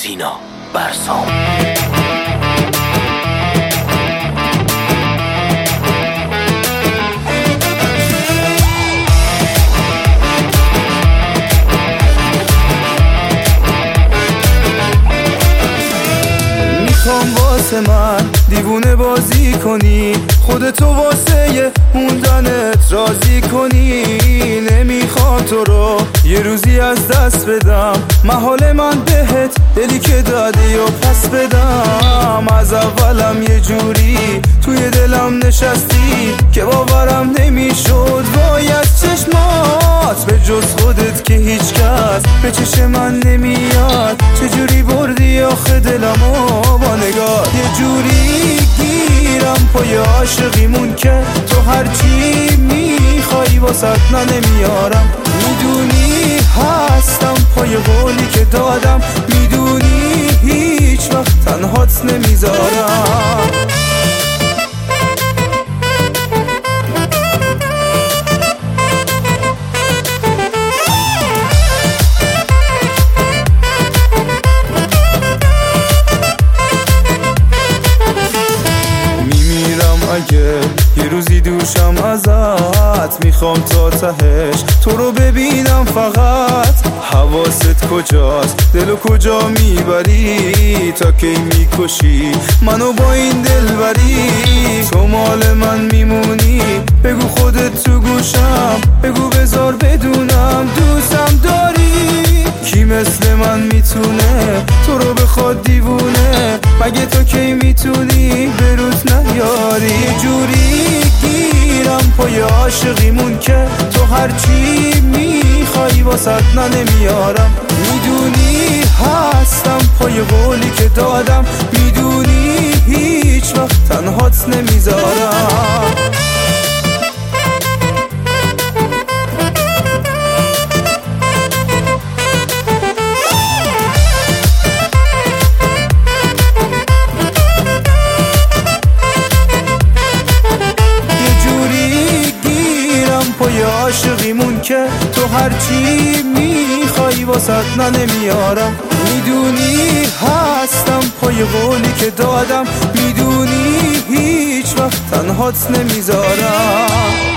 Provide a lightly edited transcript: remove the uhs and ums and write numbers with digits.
سینا برسام. میخوام واسه من دیوونه بازی کنی، خودتو واسه موندنت راضی کنی. نمیخوام تو رو یه روزی از دست بدم، محال من بهت دلی که دادی و پس بدم. از اولم یه جوری توی دلم نشستی که باورم نمیشد. وای از چشمات به جز خودت که هیچ کس به چشم من نمیاد. چجوری بردی آخه دلمو با نگاه، یه جوری گیرم پای عاشقیمون که تو هرچی میخوایی واسط نمیارم. میدونی هستم پای قولی که دادم، میدونی هیچ وقت تنهات نمیذارم. اگه یه روزی دوشم ازت، میخوام تا تهش تو رو ببینم فقط. حواست کجاست؟ دلو کجا میبری؟ تا کی میکشی منو با این دلبری؟ تو مال من میمونی، بگو خودت تو گوشم، بگو بذار بدونم دوستم داری. کی مثل من میتونه تو رو بخواد دیوونه؟ مگه تو کی میتونی به روز نیاری؟ یه جوری گیرم پای عاشقیمون که تو هرچی میخوایی واسط نمیارم. میدونی هستم پای قولی که دادم، میدونی هیچ وقت تنهات نمیذارم. پای عاشقیمون که تو هرچی میخوایی واسط نمیارم. میدونی هستم پای قولی که دادم، میدونی هیچ وقت تنهات نمیذارم.